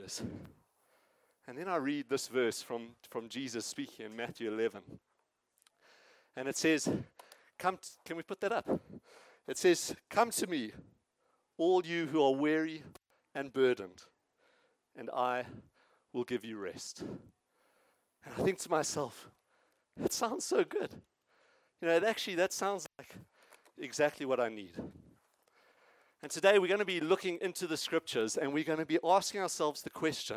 warriors. And then I read this verse from Jesus speaking in Matthew 11. And it says, can we put that up? It says, "Come to me, all you who are weary and burdened, and I will give you rest." And I think to myself, that sounds so good. That sounds like exactly what I need. And today we're going to be looking into the scriptures, and we're going to be asking ourselves the question.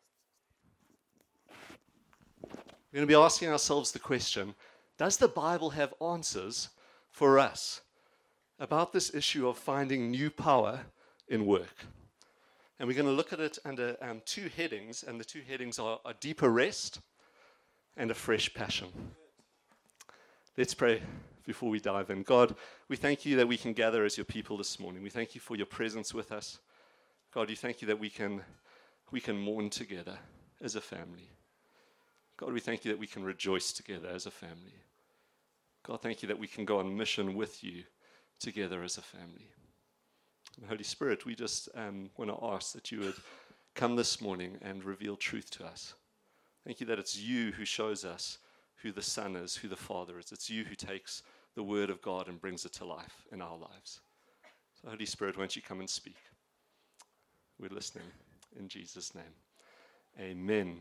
Does the Bible have answers for us about this issue of finding new power in work? And we're going to look at it under two headings, and the two headings are a deeper rest and a fresh passion. Let's pray before we dive in. God, we thank you that we can gather as your people this morning. We thank you for your presence with us. God, we thank you that we can mourn together as a family. God, we thank you that we can rejoice together as a family. God, thank you that we can go on mission with you together as a family. And Holy Spirit, we just want to ask that you would come this morning and reveal truth to us. Thank you that it's you who shows us who the Son is, who the Father is. It's you who takes the Word of God and brings it to life in our lives. So Holy Spirit, won't you come and speak? We're listening in Jesus' name. Amen.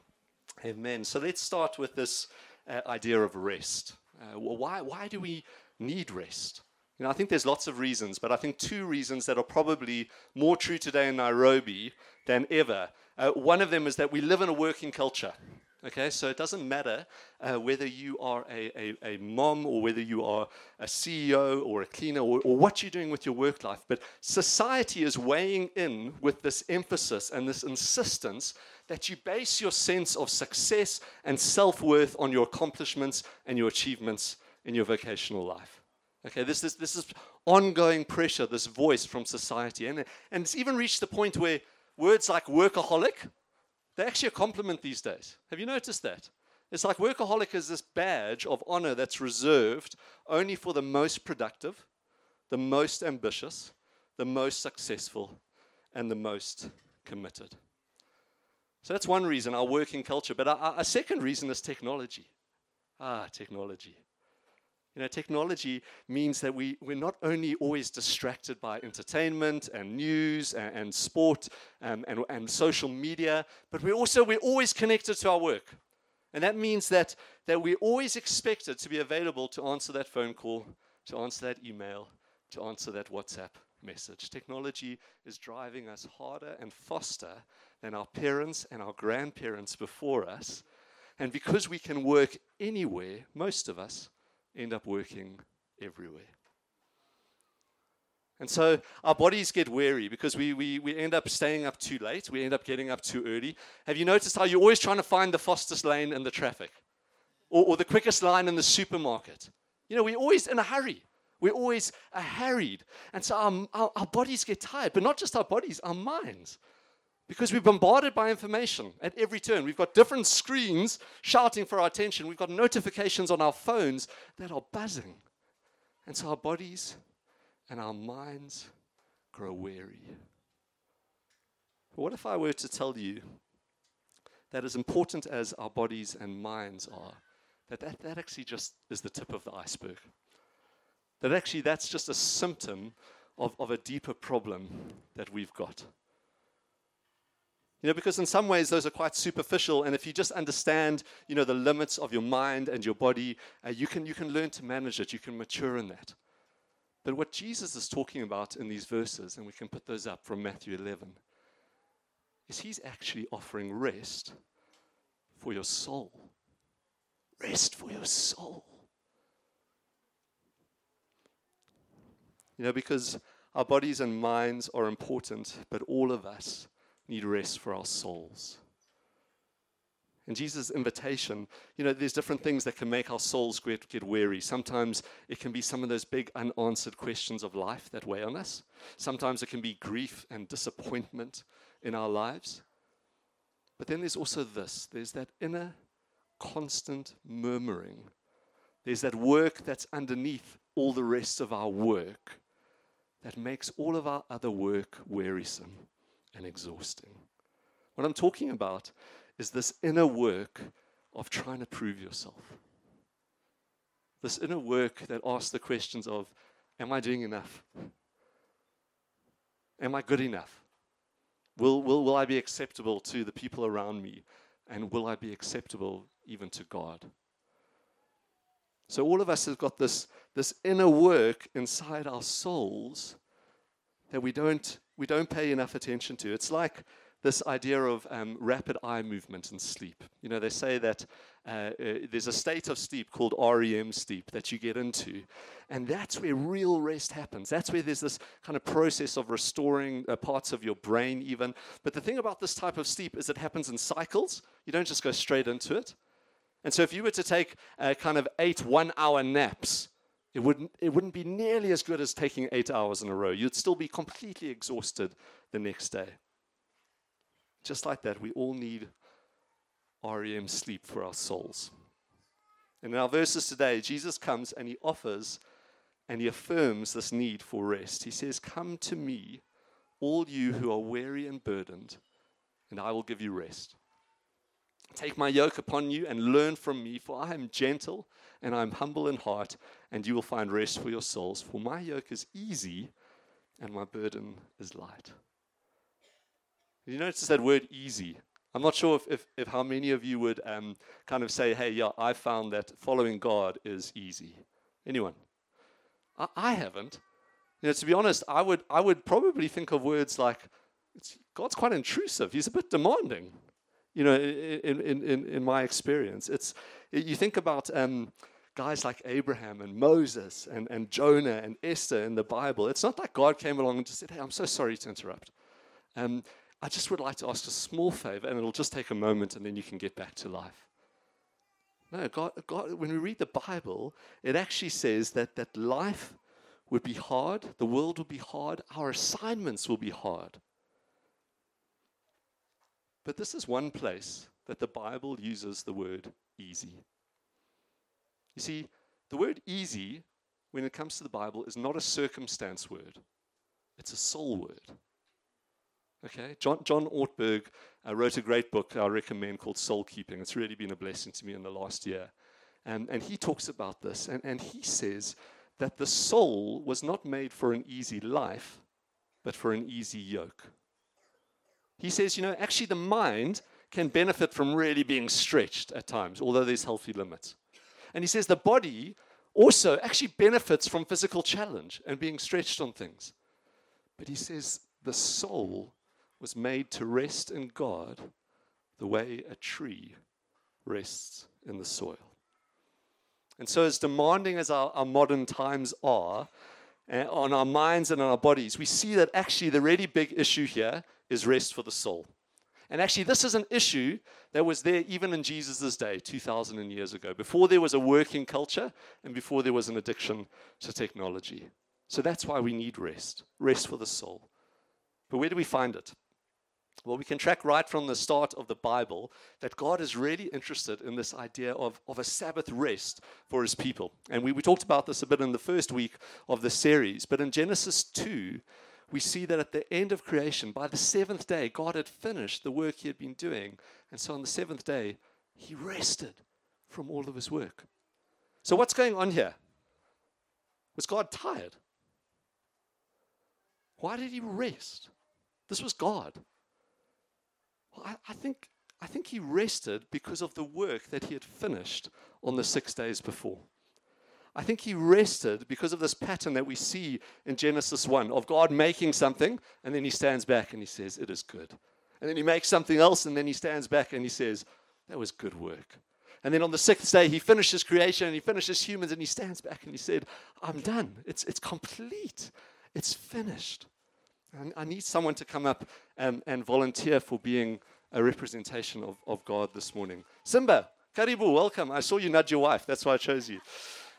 Amen. So let's start with this idea of rest. Why do we need rest? I think there's lots of reasons, but I think two reasons that are probably more true today in Nairobi than ever. One of them is that we live in a working culture. Okay, so it doesn't matter whether you are a mom or whether you are a CEO or a cleaner or what you're doing with your work life, but society is weighing in with this emphasis and this insistence that you base your sense of success and self-worth on your accomplishments and your achievements in your vocational life. Okay, this is ongoing pressure, this voice from society. And it's even reached the point where words like workaholic, they're actually a compliment these days. Have you noticed that? It's like workaholic is this badge of honor that's reserved only for the most productive, the most ambitious, the most successful, and the most committed. So that's one reason, our working culture. But a second reason is technology. Technology. Technology means that we're not only always distracted by entertainment and news and sport and social media, but we're always connected to our work. And that means that we're always expected to be available to answer that phone call, to answer that email, to answer that WhatsApp message. Technology is driving us harder and faster than our parents and our grandparents before us. And because we can work anywhere, most of us end up working everywhere. And so our bodies get weary because we end up staying up too late. We end up getting up too early. Have you noticed how you're always trying to find the fastest lane in the traffic or the quickest line in the supermarket? We're always in a hurry. We're always harried. And so our bodies get tired, but not just our bodies, our minds. Because we're bombarded by information at every turn. We've got different screens shouting for our attention. We've got notifications on our phones that are buzzing. And so our bodies and our minds grow weary. But what if I were to tell you that as important as our bodies and minds are, that actually just is the tip of the iceberg? That actually that's just a symptom of a deeper problem that we've got. Because in some ways those are quite superficial, and if you just understand, the limits of your mind and your body, you can learn to manage it. You can mature in that. But what Jesus is talking about in these verses, and we can put those up from Matthew 11, is he's actually offering rest for your soul. Rest for your soul. Because our bodies and minds are important, but all of us need rest for our souls. And Jesus' invitation, there's different things that can make our souls get weary. Sometimes it can be some of those big unanswered questions of life that weigh on us. Sometimes it can be grief and disappointment in our lives. But then there's also this. There's that inner constant murmuring. There's that work that's underneath all the rest of our work that makes all of our other work wearisome and exhausting. What I'm talking about is this inner work of trying to prove yourself. This inner work that asks the questions of, am I doing enough? Am I good enough? Will I be acceptable to the people around me? And will I be acceptable even to God? So all of us have got this inner work inside our souls that we don't pay enough attention to. It's like this idea of rapid eye movement in sleep. You know, they say that there's a state of sleep called REM sleep that you get into, and that's where real rest happens. That's where there's this kind of process of restoring parts of your brain even. But the thing about this type of sleep is it happens in cycles. You don't just go straight into it. And so if you were to take kind of 8 one-hour naps, it wouldn't be nearly as good as taking 8 hours in a row. You'd still be completely exhausted the next day. Just like that, we all need REM sleep for our souls. And in our verses today, Jesus comes and he offers and he affirms this need for rest. He says, "Come to me, all you who are weary and burdened, and I will give you rest. Take my yoke upon you and learn from me, for I am gentle and I am humble in heart, and you will find rest for your souls. For my yoke is easy and my burden is light." You notice that word easy. I'm not sure if how many of you would kind of say, hey, yeah, I found that following God is easy. Anyone? I haven't. You know, to be honest, I would probably think of words like, God's quite intrusive. He's a bit demanding. You know, in my experience, you think about guys like Abraham and Moses and Jonah and Esther in the Bible. It's not like God came along and just said, "Hey, I'm so sorry to interrupt. I just would like to ask a small favor, and it'll just take a moment, and then you can get back to life." No, God. When we read the Bible, it actually says that life would be hard, the world would be hard, our assignments will be hard. But this is one place that the Bible uses the word easy. You see, the word easy, when it comes to the Bible, is not a circumstance word. It's a soul word. Okay? John Ortberg wrote a great book I recommend called Soul Keeping. It's really been a blessing to me in the last year. And he talks about this. And he says that the soul was not made for an easy life, but for an easy yoke. He says, actually the mind can benefit from really being stretched at times, although there's healthy limits. And he says the body also actually benefits from physical challenge and being stretched on things. But he says the soul was made to rest in God the way a tree rests in the soil. And so as demanding as our modern times are on our minds and on our bodies, we see that actually the really big issue here is rest for the soul. And actually, this is an issue that was there even in Jesus' day, 2,000 years ago, before there was a working culture and before there was an addiction to technology. So that's why we need rest for the soul. But where do we find it? Well, we can track right from the start of the Bible that God is really interested in this idea of a Sabbath rest for his people. And we talked about this a bit in the first week of the series. But in Genesis 2, we see that at the end of creation, by the seventh day, God had finished the work he had been doing. And so on the seventh day, he rested from all of his work. So what's going on here? Was God tired? Why did he rest? This was God. Well, I think he rested because of the work that he had finished on the 6 days before. I think he rested because of this pattern that we see in Genesis 1 of God making something, and then he stands back and he says, "It is good." And then he makes something else, and then he stands back and he says, "That was good work." And then on the 6th day, he finishes creation and he finishes humans, and he stands back and he said, "I'm done. It's complete. It's finished." And I need someone to come up and volunteer for being a representation of God this morning. Simba, Karibu, welcome. I saw you nudge your wife. That's why I chose you.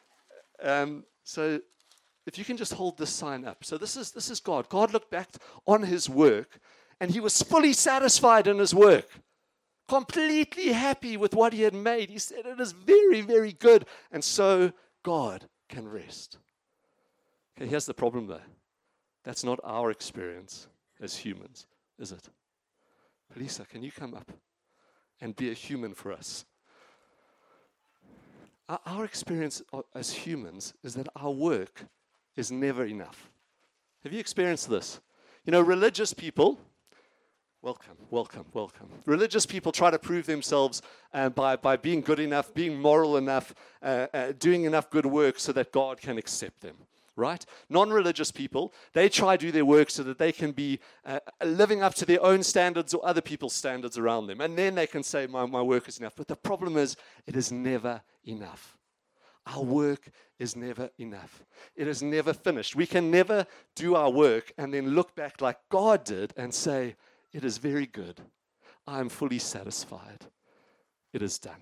So if you can just hold this sign up. So this is God. God looked back on his work, and he was fully satisfied in his work, completely happy with what he had made. He said, "It is very, very good." And so God can rest. Okay, here's the problem though. That's not our experience as humans, is it? Lisa, can you come up and be a human for us? Our experience as humans is that our work is never enough. Have you experienced this? You know, religious people, welcome. Religious people try to prove themselves by being good enough, being moral enough, doing enough good work so that God can accept them, right? Non-religious people, they try to do their work so that they can be living up to their own standards or other people's standards around them. And then they can say, my work is enough. But the problem is, it is never enough. Our work is never enough. It is never finished. We can never do our work and then look back like God did and say, it is very good. I am fully satisfied. It is done.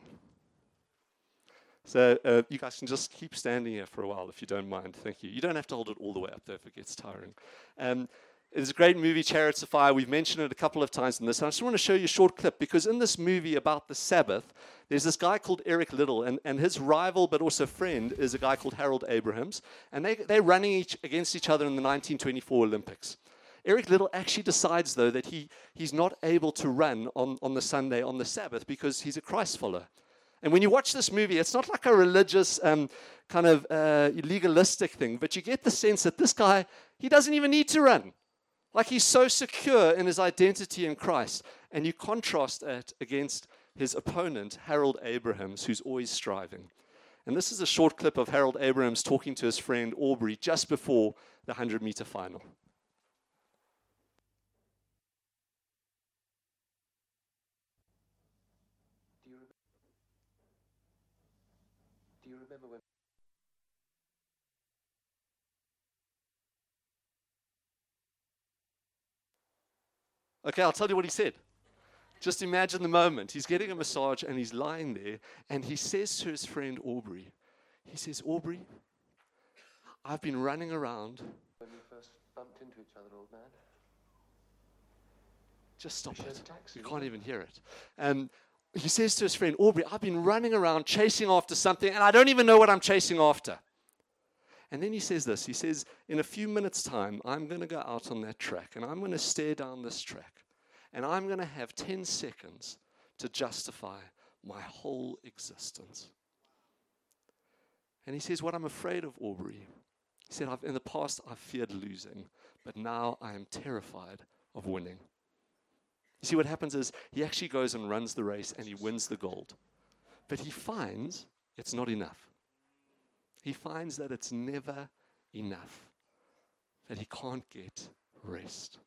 So you guys can just keep standing here for a while if you don't mind. Thank you. You don't have to hold it all the way up there if it gets tiring. It's a great movie, Chariots of Fire. We've mentioned it a couple of times in this. I just want to show you a short clip because in this movie about the Sabbath, there's this guy called Eric Liddell, and his rival but also friend is a guy called Harold Abrahams, and they're running against each other in the 1924 Olympics. Eric Liddell actually decides, though, that he's not able to run on the Sunday, on the Sabbath, because he's a Christ follower. And when you watch this movie, it's not like a religious kind of legalistic thing, but you get the sense that this guy, he doesn't even need to run. Like he's so secure in his identity in Christ. And you contrast that against his opponent, Harold Abrahams, who's always striving. And this is a short clip of Harold Abrahams talking to his friend Aubrey just before the 100-meter final. Do you remember when... Okay, I'll tell you what he said. Just imagine the moment. He's getting a massage and he's lying there and he says to his friend Aubrey, he says, Aubrey, I've been running around. When we first bumped into each other, old man. Just stop it. Taxi, You can't even hear it. He says to his friend Aubrey, I've been running around chasing after something and I don't even know what I'm chasing after. And then he says this. He says, in a few minutes' time, I'm going to go out on that track and I'm going to stare down this track. And I'm going to have 10 seconds to justify my whole existence. And he says, what I'm afraid of, Aubrey, he said, in the past I've feared losing, but now I am terrified of winning. You see, what happens is he actually goes and runs the race and he wins the gold. But he finds it's not enough. He finds that it's never enough, that he can't get rest.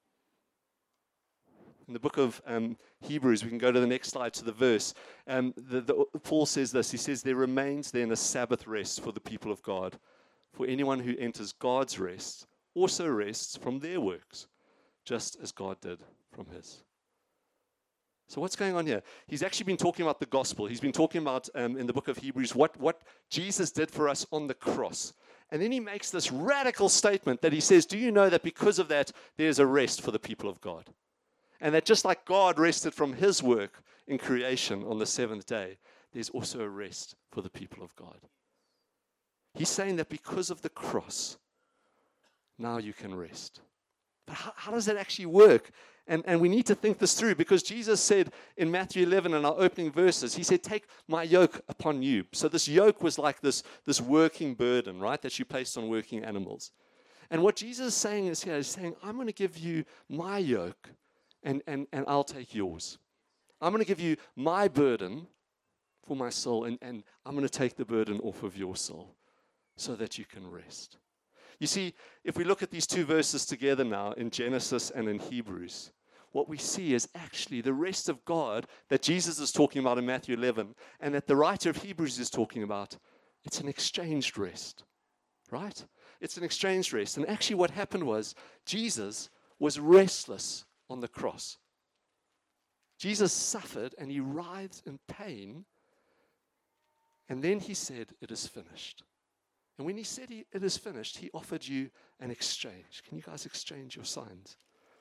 In the book of Hebrews, we can go to the next slide to the verse. Paul says this. He says, there remains then a Sabbath rest for the people of God. For anyone who enters God's rest also rests from their works, just as God did from his. So what's going on here? He's actually been talking about the gospel. He's been talking about, in the book of Hebrews, what Jesus did for us on the cross. And then he makes this radical statement that he says, do you know that because of that, there's a rest for the people of God? And that just like God rested from his work in creation on the seventh day, there's also a rest for the people of God. He's saying that because of the cross, now you can rest. But how does that actually work? And we need to think this through because Jesus said in Matthew 11 in our opening verses, he said, take my yoke upon you. So this yoke was like this working burden, right, that you placed on working animals. And what Jesus is saying is here, he's saying, I'm going to give you my yoke and I'll take yours. I'm going to give you my burden for my soul and I'm going to take the burden off of your soul so that you can rest. You see, if we look at these two verses together now in Genesis and in Hebrews, what we see is actually the rest of God that Jesus is talking about in Matthew 11 and that the writer of Hebrews is talking about. It's an exchanged rest, right? It's an exchanged rest. And actually what happened was Jesus was restless on the cross. Jesus suffered and he writhed in pain. And then he said, it is finished. And when he said it is finished, he offered you an exchange. Can you guys exchange your signs?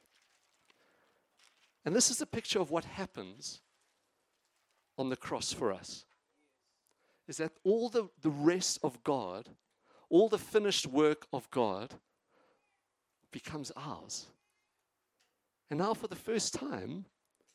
And this is a picture of what happens on the cross for us. Is that all the rest of God, all the finished work of God becomes ours. And now for the first time,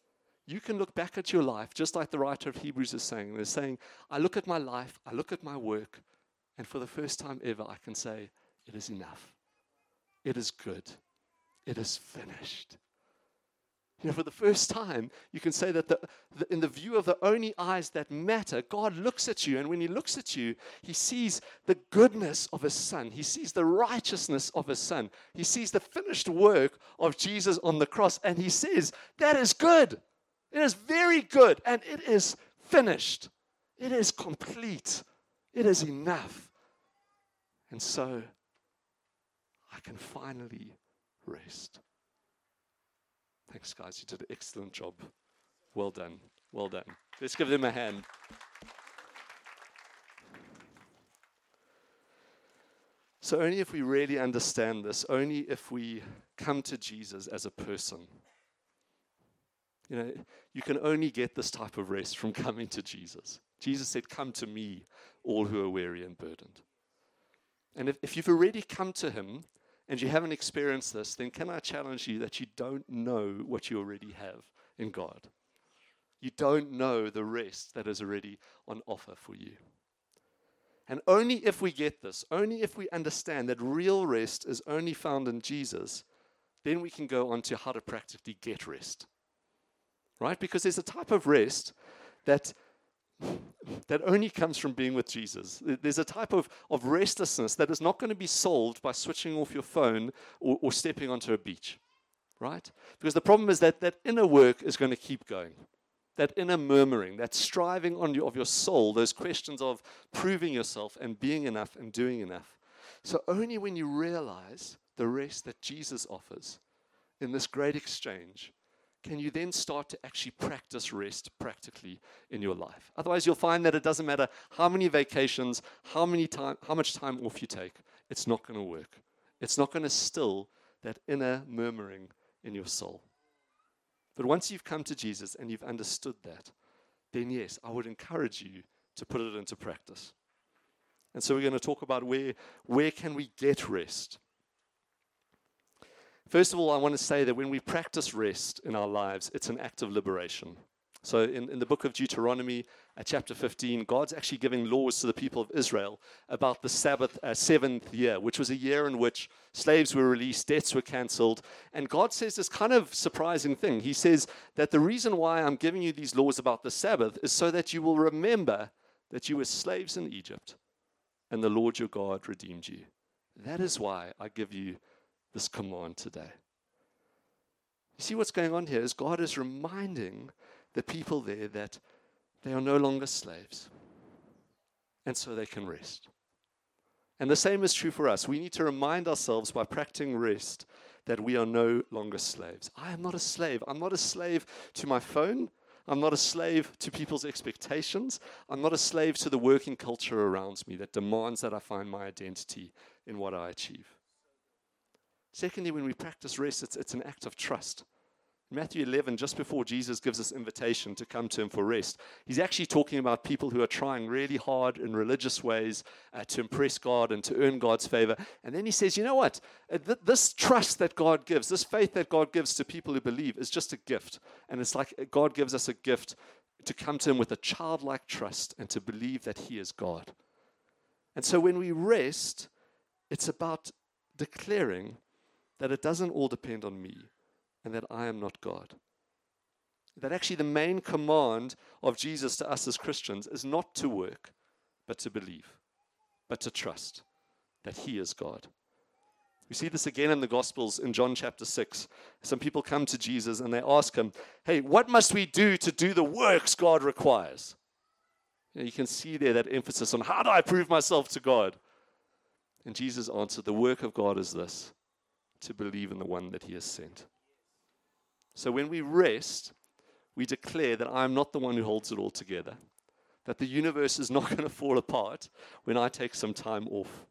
You can look back at your life, just like the writer of Hebrews is saying. They're saying, I look at my life, I look at my work, and for the first time ever, I can say, it is enough. It is good. It is finished. For the first time, you can say that in the view of the only eyes that matter, God looks at you, and when he looks at you, he sees the goodness of his Son. He sees the righteousness of his Son. He sees the finished work of Jesus on the cross, and he says, that is good. It is very good, and it is finished. It is complete. It is enough. And so, I can finally rest. Thanks, guys. You did an excellent job. Well done. Well done. Let's give them a hand. So only if we really understand this, only if we come to Jesus as a person, you can only get this type of rest from coming to Jesus. Jesus said, come to me, all who are weary and burdened. And if you've already come to him, and you haven't experienced this, then can I challenge you that you don't know what you already have in God? You don't know the rest that is already on offer for you. And only if we get this, only if we understand that real rest is only found in Jesus, then we can go on to how to practically get rest. Right? Because there's a type of rest that only comes from being with Jesus. There's a type of restlessness that is not going to be solved by switching off your phone or stepping onto a beach, right? Because the problem is that inner work is going to keep going. That inner murmuring, that striving of your soul, those questions of proving yourself and being enough and doing enough. So only when you realize the rest that Jesus offers in this great exchange can you then start to actually practice rest practically in your life. Otherwise, you'll find that it doesn't matter how many vacations, how much time off you take, it's not going to work. It's not going to still that inner murmuring in your soul. But once you've come to Jesus and you've understood that, then yes, I would encourage you to put it into practice. And so we're going to talk about where can we get rest. First of all, I want to say that when we practice rest in our lives, it's an act of liberation. So in the book of Deuteronomy, chapter 15, God's actually giving laws to the people of Israel about the Sabbath, seventh year, which was a year in which slaves were released, debts were canceled. And God says this kind of surprising thing. He says that the reason why I'm giving you these laws about the Sabbath is so that you will remember that you were slaves in Egypt and the Lord your God redeemed you. That is why I give you this command today. You see what's going on here is God is reminding the people there that they are no longer slaves, and so they can rest. And the same is true for us. We need to remind ourselves by practicing rest that we are no longer slaves. I am not a slave. I'm not a slave to my phone. I'm not a slave to people's expectations. I'm not a slave to the working culture around me that demands that I find my identity in what I achieve. Secondly, when we practice rest, it's an act of trust. In Matthew 11, just before Jesus gives us invitation to come to him for rest, he's actually talking about people who are trying really hard in religious ways to impress God and to earn God's favor. And then he says, you know what? This trust that God gives, this faith that God gives to people who believe is just a gift. And it's like God gives us a gift to come to him with a childlike trust and to believe that he is God. And so when we rest, it's about declaring that it doesn't all depend on me and that I am not God. That actually the main command of Jesus to us as Christians is not to work, but to believe, but to trust that he is God. We see this again in the Gospels in John chapter 6. Some people come to Jesus and they ask him, hey, what must we do to do the works God requires? You can see there that emphasis on how do I prove myself to God? And Jesus answered, the work of God is this, to believe in the one that he has sent. So when we rest, we declare that I am not the one who holds it all together, that the universe is not going to fall apart when I take some time off.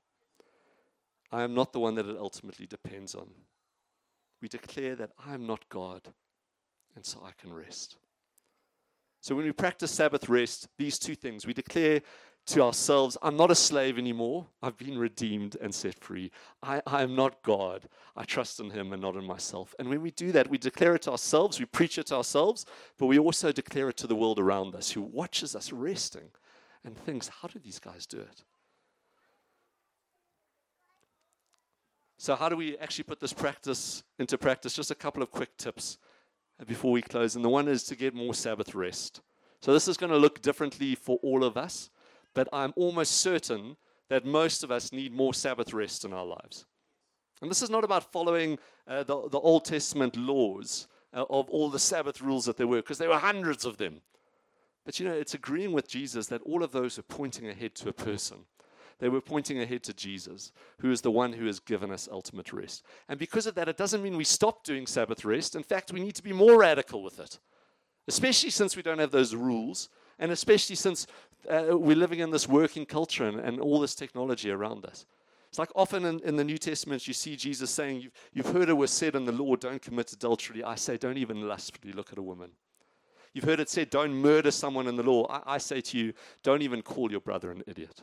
I am not the one that it ultimately depends on. We declare that I am not God, and so I can rest. So when we practice Sabbath rest, these two things, we declare to ourselves, I'm not a slave anymore. I've been redeemed and set free. I am not God. I trust in him and not in myself. And when we do that, we declare it to ourselves, we preach it to ourselves, but we also declare it to the world around us who watches us resting and thinks, how do these guys do it? So how do we actually put this practice into practice? Just a couple of quick tips before we close. And the one is to get more Sabbath rest. So this is going to look differently for all of us, but I'm almost certain that most of us need more Sabbath rest in our lives. And this is not about following the Old Testament laws of all the Sabbath rules that there were, because there were hundreds of them. But it's agreeing with Jesus that all of those are pointing ahead to a person. They were pointing ahead to Jesus, who is the one who has given us ultimate rest. And because of that, it doesn't mean we stop doing Sabbath rest. In fact, we need to be more radical with it, especially since we don't have those rules, and especially since we're living in this working culture and all this technology around us. It's like often in the New Testament, you see Jesus saying, you've heard it was said in the law, don't commit adultery. I say, don't even lustfully look at a woman. You've heard it said, don't murder someone in the law. I say to you, don't even call your brother an idiot.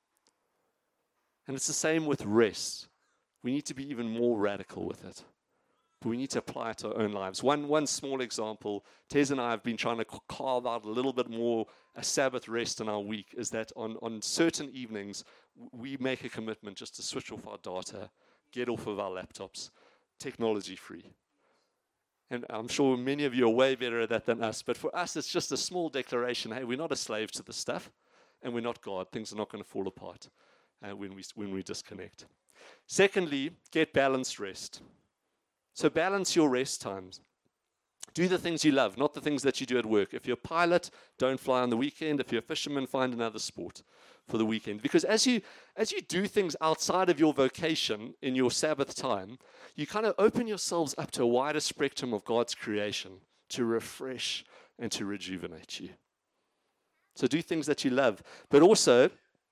And it's the same with rest. We need to be even more radical with it. But we need to apply it to our own lives. One small example, Tez and I have been trying to carve out a little bit more a Sabbath rest in our week, is that on certain evenings, we make a commitment just to switch off our data, get off of our laptops, technology free. And I'm sure many of you are way better at that than us, but for us, it's just a small declaration. Hey, we're not a slave to the stuff, and we're not God. Things are not going to fall apart when we disconnect. Secondly, get balanced rest. So balance your rest times. Do the things you love, not the things that you do at work. If you're a pilot, don't fly on the weekend. If you're a fisherman, find another sport for the weekend. Because as you do things outside of your vocation in your Sabbath time, you kind of open yourselves up to a wider spectrum of God's creation to refresh and to rejuvenate you. So do things that you love. But also,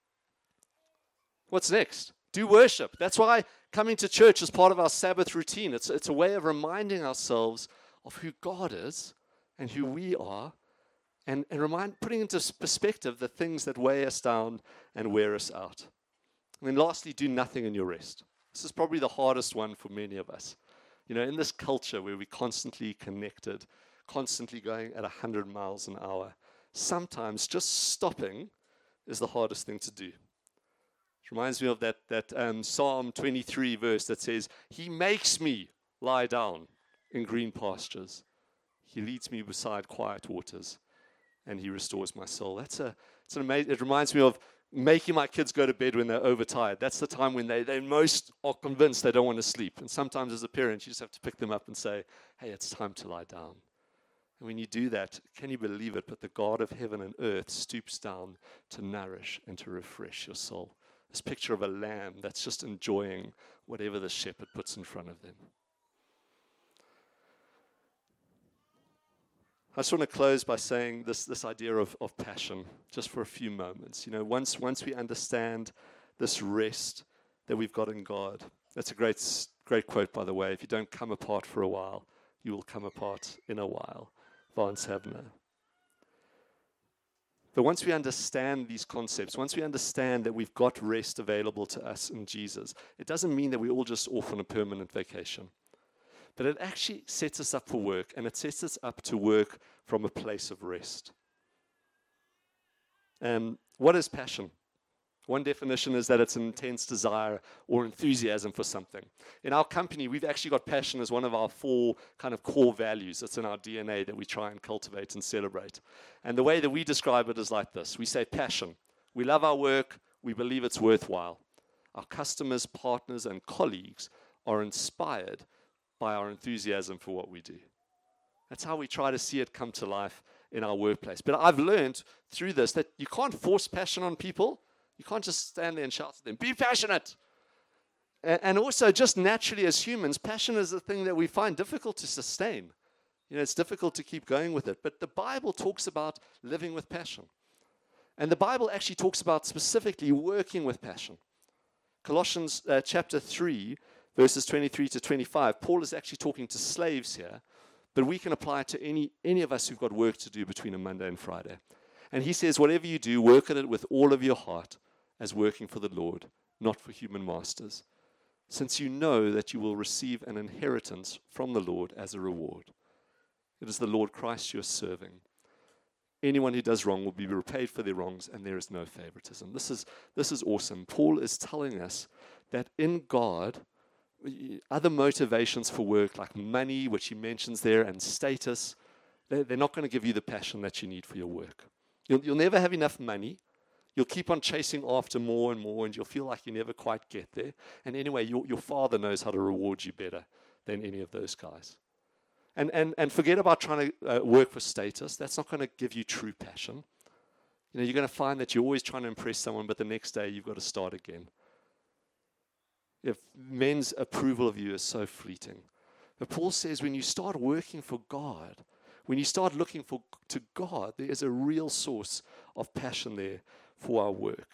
what's next? Do worship. That's why coming to church is part of our Sabbath routine. It's a way of reminding ourselves of who God is and who we are, and putting into perspective the things that weigh us down and wear us out. And then lastly, do nothing in your rest. This is probably the hardest one for many of us. In this culture where we're constantly connected, constantly going at 100 miles an hour, sometimes just stopping is the hardest thing to do. Reminds me of that Psalm 23 verse that says, He makes me lie down in green pastures. He leads me beside quiet waters, and He restores my soul. It's an amazing. It reminds me of making my kids go to bed when they're overtired. That's the time when they most are convinced they don't want to sleep. And sometimes as a parent, you just have to pick them up and say, hey, it's time to lie down. And when you do that, can you believe it? But the God of heaven and earth stoops down to nourish and to refresh your soul. This picture of a lamb that's just enjoying whatever the shepherd puts in front of them. I just want to close by saying this idea of passion, just for a few moments. Once we understand this rest that we've got in God, that's a great quote, by the way. If you don't come apart for a while, you will come apart in a while. Vance Havner. But once we understand these concepts, once we understand that we've got rest available to us in Jesus, it doesn't mean that we're all just off on a permanent vacation. But it actually sets us up for work, and it sets us up to work from a place of rest. What is passion? One definition is that it's an intense desire or enthusiasm for something. In our company, we've actually got passion as one of our 4 kind of core values. It's in our DNA that we try and cultivate and celebrate. And the way that we describe it is like this. We say passion. We love our work. We believe it's worthwhile. Our customers, partners, and colleagues are inspired by our enthusiasm for what we do. That's how we try to see it come to life in our workplace. But I've learned through this that you can't force passion on people. You can't just stand there and shout at them, be passionate. And also, just naturally as humans, passion is a thing that we find difficult to sustain. It's difficult to keep going with it. But the Bible talks about living with passion. And the Bible actually talks about specifically working with passion. Colossians chapter 3, verses 23 to 25, Paul is actually talking to slaves here, but we can apply it to any of us who've got work to do between a Monday and Friday. And he says, whatever you do, work at it with all of your heart as working for the Lord, not for human masters, since you know that you will receive an inheritance from the Lord as a reward. It is the Lord Christ you are serving. Anyone who does wrong will be repaid for their wrongs, and there is no favoritism. This is awesome. Paul is telling us that in God, other motivations for work like money, which he mentions there, and status, they're not going to give you the passion that you need for your work. You'll never have enough money. You'll keep on chasing after more and more, and you'll feel like you never quite get there. And anyway, your Father knows how to reward you better than any of those guys. And forget about trying to work for status. That's not going to give you true passion. You're going to find that you're always trying to impress someone, but the next day you've got to start again. If men's approval of you is so fleeting. But Paul says when you start working for God, when you start looking to God, there is a real source of passion there for our work.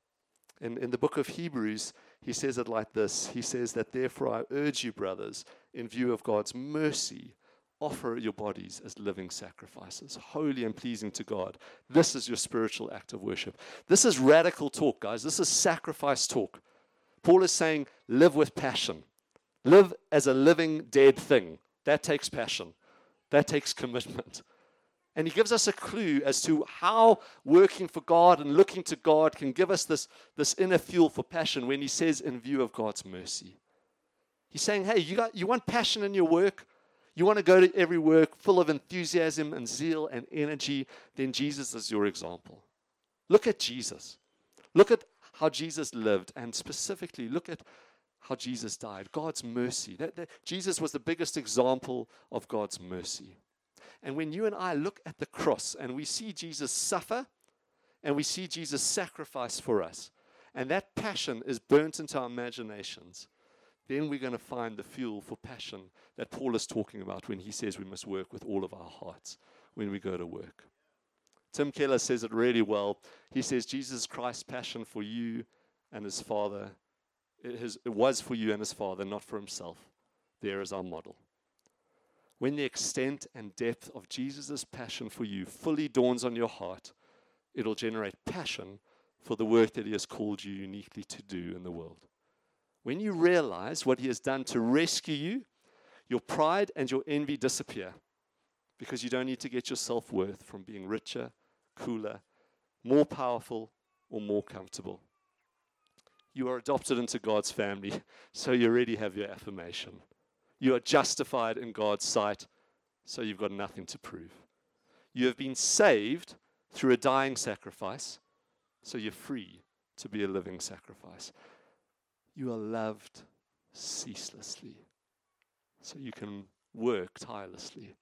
In the book of Hebrews, he says it like this. He says that, therefore I urge you, brothers, in view of God's mercy, offer your bodies as living sacrifices, holy and pleasing to God. This is your spiritual act of worship. This is radical talk, guys. This is sacrifice talk. Paul is saying, live with passion. Live as a living, dead thing. That takes passion. That takes commitment. And he gives us a clue as to how working for God and looking to God can give us this inner fuel for passion when he says, in view of God's mercy. He's saying, hey, you want passion in your work? You want to go to every work full of enthusiasm and zeal and energy? Then Jesus is your example. Look at Jesus. Look at how Jesus lived, and specifically look at how Jesus died. God's mercy. Jesus was the biggest example of God's mercy. And when you and I look at the cross and we see Jesus suffer and we see Jesus sacrifice for us, and that passion is burnt into our imaginations, then we're going to find the fuel for passion that Paul is talking about when he says we must work with all of our hearts when we go to work. Tim Keller says it really well. He says, Jesus Christ's passion for you and his Father, it was for you and his Father, not for himself. There is our model. When the extent and depth of Jesus' passion for you fully dawns on your heart, it'll generate passion for the work that he has called you uniquely to do in the world. When you realize what he has done to rescue you, your pride and your envy disappear because you don't need to get your self-worth from being richer, cooler, more powerful, or more comfortable. You are adopted into God's family, so you already have your affirmation. You are justified in God's sight, so you've got nothing to prove. You have been saved through a dying sacrifice, so you're free to be a living sacrifice. You are loved ceaselessly, so you can work tirelessly.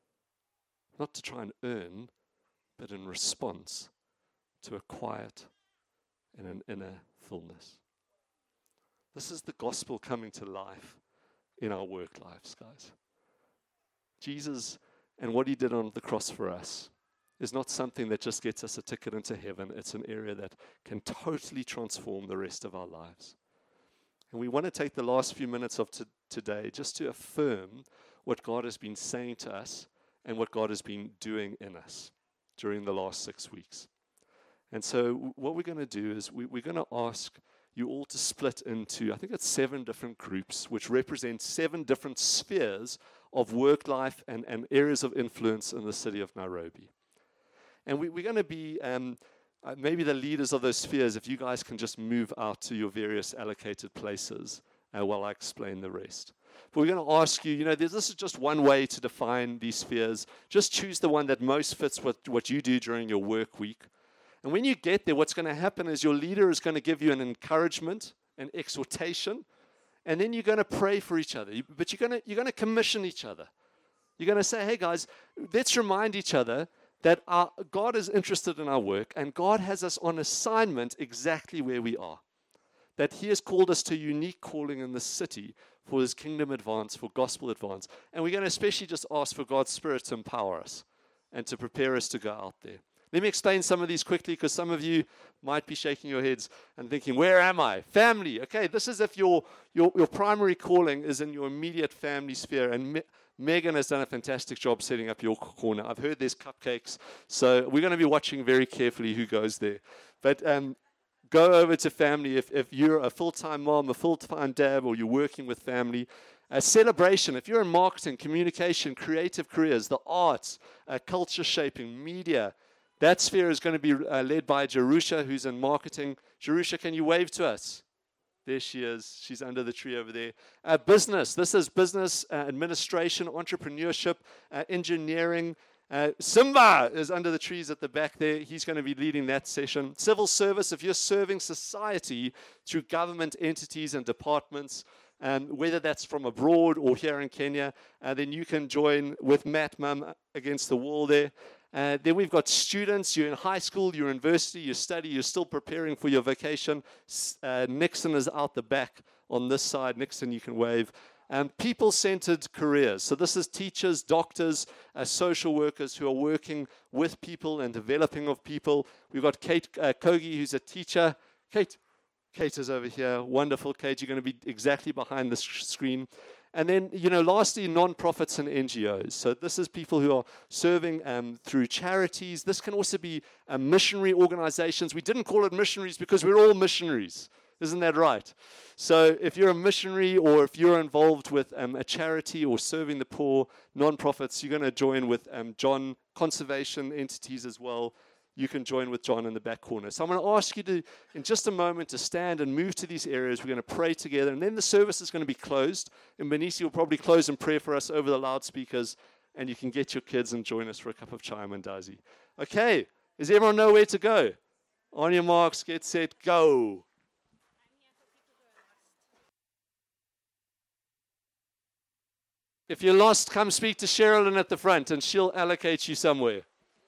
Not to try and earn, but in response to a quiet and an inner fullness. This is the gospel coming to life in our work lives, guys. Jesus and what he did on the cross for us is not something that just gets us a ticket into heaven. It's an area that can totally transform the rest of our lives. And we want to take the last few minutes of today just to affirm what God has been saying to us and what God has been doing in us during the last 6 weeks. And so what we're going to do is we're going to ask you all to split into, I think it's 7 different groups, which represent 7 different spheres of work life and areas of influence in the city of Nairobi. And we're going to be maybe the leaders of those spheres, if you guys can just move out to your various allocated places while I explain the rest. But we're going to ask you, this is just one way to define these spheres. Just choose the one that most fits what you do during your work week. And when you get there, what's going to happen is your leader is going to give you an encouragement, an exhortation, and then you're going to pray for each other. But you're going to commission each other. You're going to say, hey guys, let's remind each other that God is interested in our work, and God has us on assignment exactly where we are. That he has called us to a unique calling in the city for his kingdom advance, for gospel advance. And we're going to especially just ask for God's Spirit to empower us and to prepare us to go out there. Let me explain some of these quickly, because some of you might be shaking your heads and thinking, where am I? Family. Okay, this is if your primary calling is in your immediate family sphere. And Megan has done a fantastic job setting up your corner. I've heard there's cupcakes, so we're going to be watching very carefully who goes there. But go over to family if you're a full-time mom, a full-time dad, or you're working with family. A celebration, if you're in marketing, communication, creative careers, the arts, culture shaping, media, that sphere is going to be led by Jerusha, who's in marketing. Jerusha, can you wave to us? There she is. She's under the tree over there. Business. This is business, administration, entrepreneurship, engineering. Simba is under the trees at the back there. He's going to be leading that session. Civil service. If you're serving society through government entities and departments, whether that's from abroad or here in Kenya, then you can join with Matt Mum against the wall there. Then we've got students. You're in high school, you're in university, you study, you're still preparing for your vacation. Nixon is out the back on this side. Nixon, you can wave. People-centered careers. So this is teachers, doctors, social workers who are working with people and developing of people. We've got Kate Kogi, who's a teacher. Kate is over here. Wonderful, Kate. You're going to be exactly behind the screen. And then, lastly, non-profits and NGOs. So this is people who are serving through charities. This can also be missionary organizations. We didn't call it missionaries because we're all missionaries. Isn't that right? So if you're a missionary or if you're involved with a charity or serving the poor, non-profits, you're going to join with John, conservation entities as well. You can join with John in the back corner. So I'm going to ask you to, in just a moment, to stand and move to these areas. We're going to pray together, and then the service is going to be closed. And Benisi will probably close in prayer for us over the loudspeakers, and you can get your kids and join us for a cup of chai and Mandazi. Okay, does everyone know where to go? On your marks, get set, go. If you're lost, come speak to Sherilyn at the front, and she'll allocate you somewhere.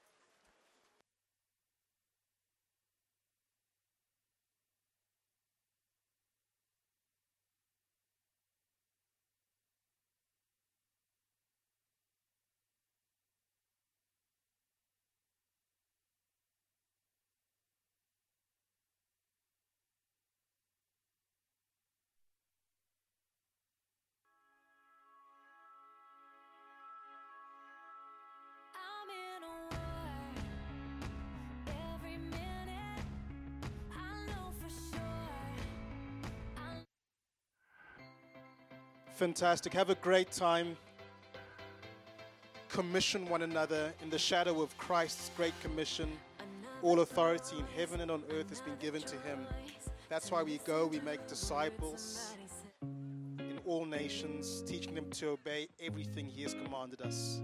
Fantastic. Have a great time. Commission one another in the shadow of Christ's great commission. All authority in heaven and on earth has been given to him. That's why we go, we make disciples in all nations, teaching them to obey everything he has commanded us.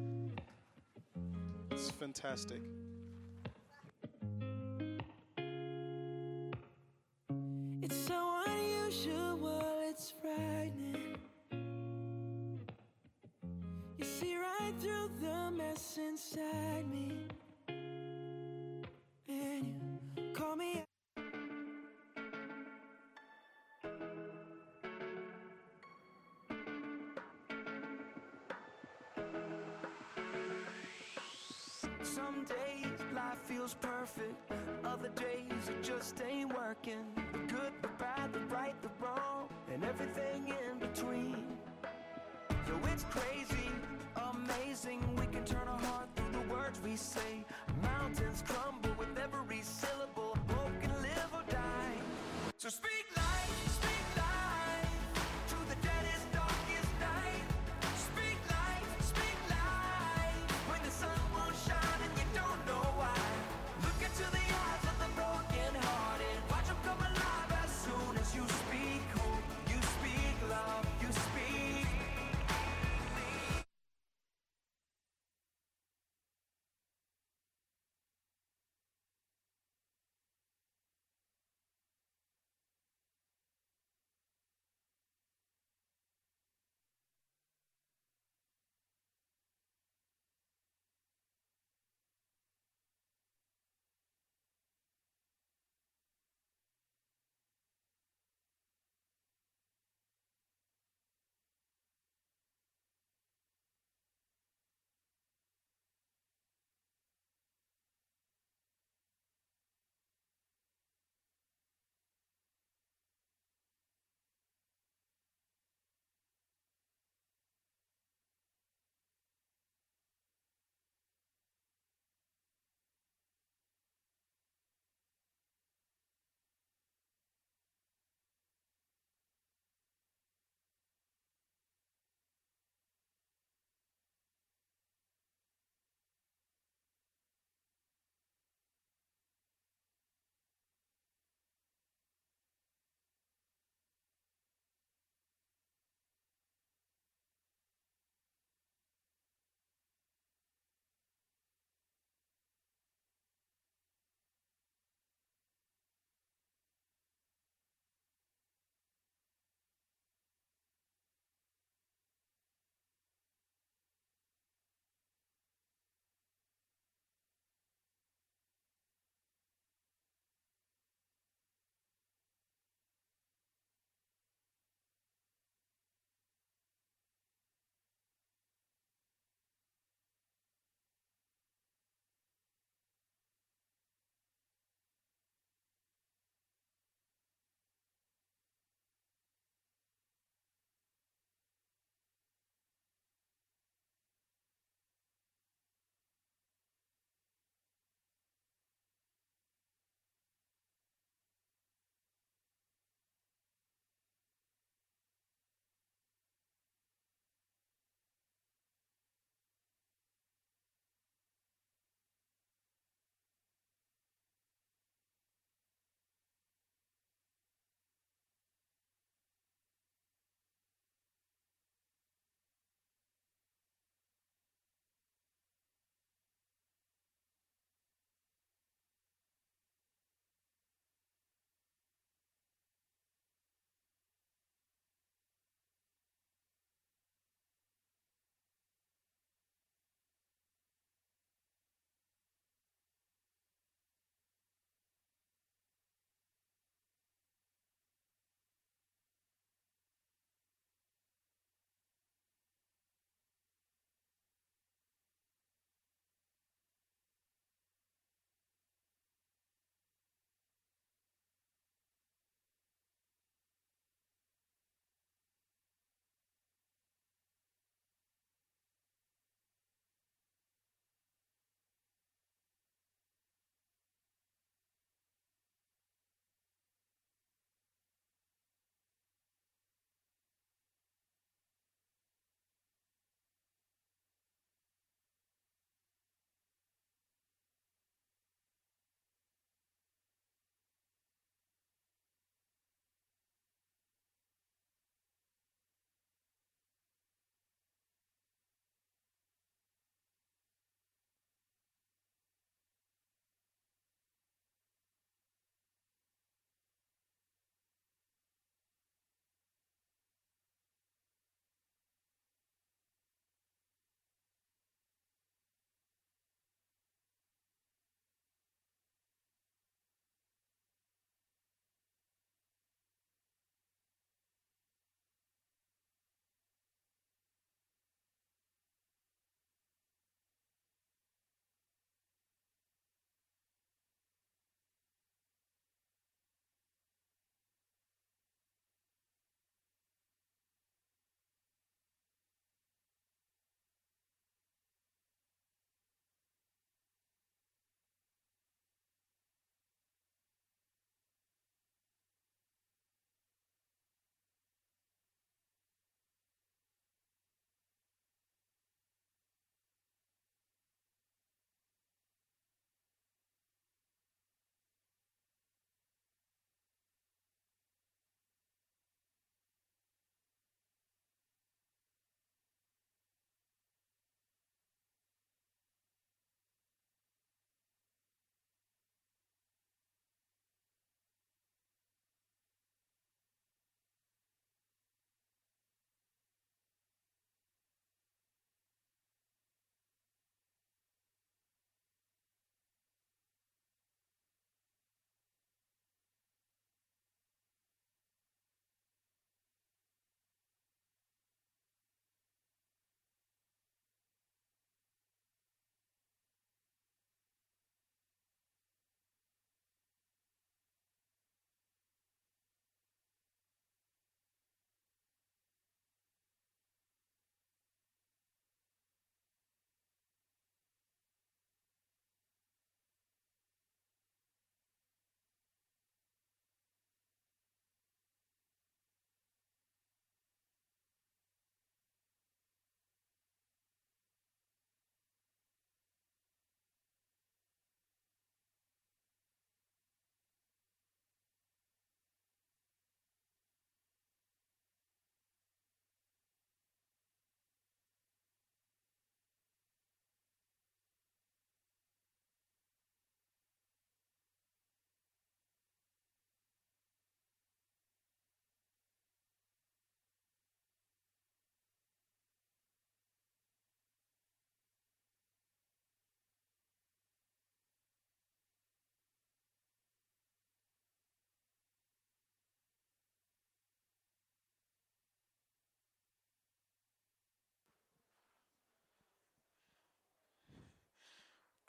It's fantastic. It's so unusual, it's frightening. You see right through the mess inside me, and you call me. Some days life feels perfect, other days it just ain't working. The good, the bad, the right, the wrong, and everything in between. So it's crazy, amazing, we can turn our heart through the words we say. Mountains crumble with every syllable, hope can live or die. So speak life, to the deadest, darkest night. Speak life, when the sun won't shine and you don't know why. Look into the eyes of the broken hearted, watch them come alive as soon as you speak hope, you speak love, you speak.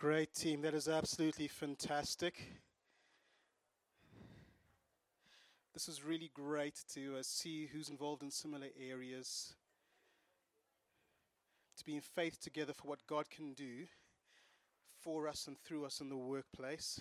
Great team. That is absolutely fantastic. This is really great to see who's involved in similar areas, to be in faith together for what God can do for us and through us in the workplace.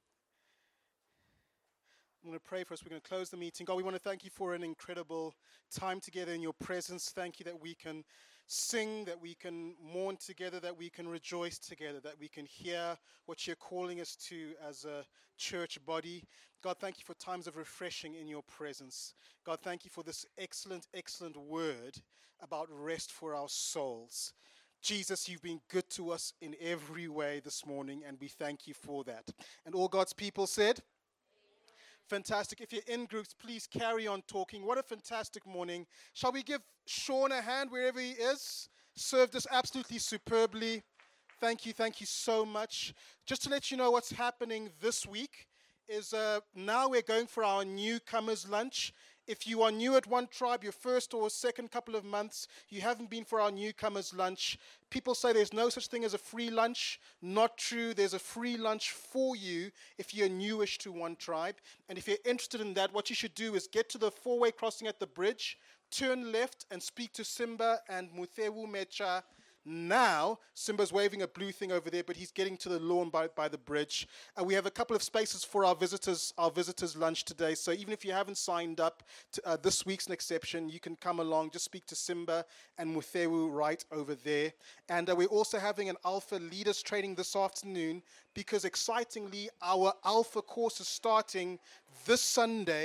I'm going to pray for us. We're going to close the meeting. God, we want to thank you for an incredible time together in your presence. Thank you that we can sing, that we can mourn together, that we can rejoice together, that we can hear what you're calling us to as a church body. God, thank you for times of refreshing in your presence. God, thank you for this excellent, excellent word about rest for our souls. Jesus, you've been good to us in every way this morning, and we thank you for that. And all God's people said, fantastic. If you're in groups, please carry on talking. What a fantastic morning. Shall we give Sean a hand wherever he is? Served us absolutely superbly. Thank you so much. Just to let you know what's happening this week is now we're going for our newcomers lunch. If you are new at One Tribe, your first or second couple of months, you haven't been for our newcomers lunch. People say there's no such thing as a free lunch. Not true. There's a free lunch for you if you're newish to One Tribe. And if you're interested in that, what you should do is get to the four-way crossing at the bridge, turn left and speak to Simba and Muthewu Mecha. Now, Simba's waving a blue thing over there, but he's getting to the lawn by the bridge. We have a couple of spaces for our visitors' lunch today. So even if you haven't signed up, to, this week's an exception. You can come along, just speak to Simba and Muthewu right over there. And we're also having an Alpha Leaders training this afternoon because, excitingly, our Alpha course is starting this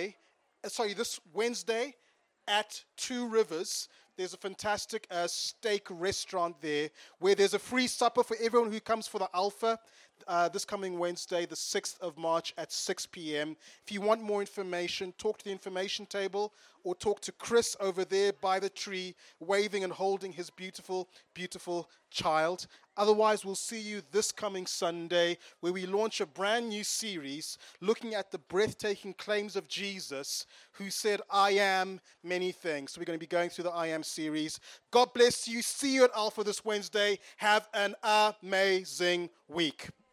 Wednesday at Two Rivers. There's a fantastic steak restaurant there where there's a free supper for everyone who comes for the Alpha this coming Wednesday, the 6th of March at 6 p.m. If you want more information, talk to the information table or talk to Chris over there by the tree, waving and holding his beautiful, beautiful child. Otherwise, we'll see you this coming Sunday where we launch a brand new series looking at the breathtaking claims of Jesus who said, I am many things. So we're going to be going through the I am series. God bless you. See you at Alpha this Wednesday. Have an amazing week.